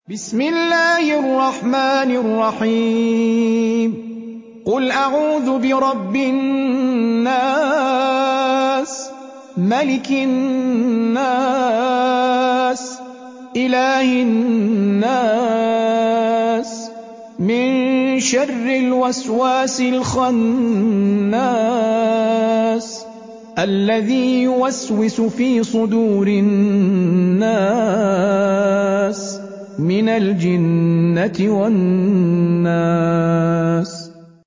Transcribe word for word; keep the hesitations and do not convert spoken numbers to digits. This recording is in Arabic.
بسم الله الرحمن الرحيم قل أعوذ برب الناس ملك الناس إله الناس من شر الوسواس الخناس الذي يوسوس في صدور الناس من الجنة والناس